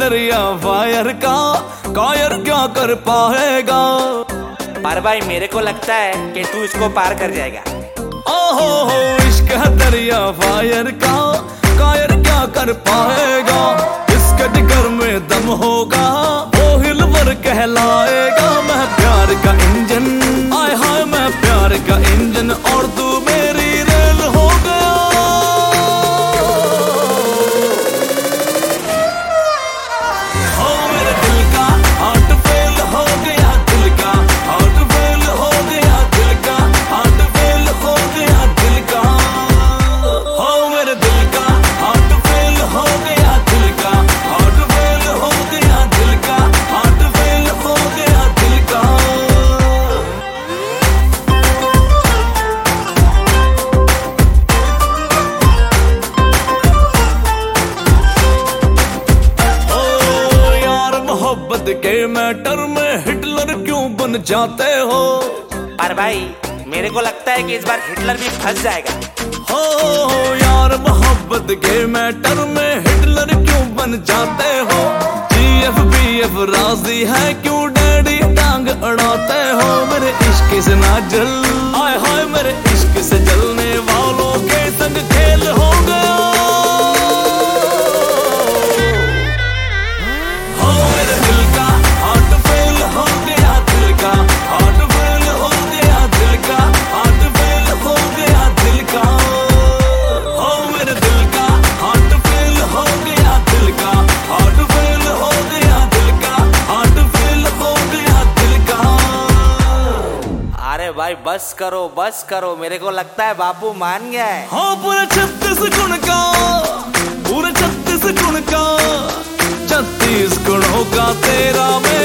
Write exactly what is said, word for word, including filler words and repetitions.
दरिया फायर का कायर क्या कर पाएगा। पर भाई मेरे को लगता है कि तू इसको पार कर जाएगा। ओहो हो इश्क है दरिया फायर का कायर क्या कर पाएगा। इसके जिगर में दम होगा वो हिलवर कहलाएगा। मैं प्यार का इंजन आय हाय मैं प्यार का इंजन और तू मेरी रेल हो गया। हो मेरे दिल का हार्ट फेल हो गया दिल का हार्ट फेल हो गया दिल का हार्ट फेल हो गया दिल का। हो मेरे दिल का हार्ट फेल हो गया दिल का हार्ट फेल हो गया दिल का हार्ट फेल हो गया दिल का। मोहब्बत के मैटर में हिटलर क्यों बन जाते हो। पर भाई मेरे को लगता है कि इस बार हिटलर भी फंस जाएगा। हो यार मोहब्बत के मैटर में हिटलर क्यों बन जाते हो। जीएफ बीएफ राजी है क्यों डैडी टांग अड़ाते हो। मेरे इश्क से ना जल आय हाय मेरे इश्क से जलने वालों के संग खेल हो गया। भाई बस करो बस करो, मेरे को लगता है बापू मान गया है। हाँ पूरे छत्तीस गुण का पूरे छत्तीस गुण का छत्तीस गुणों का तेरा में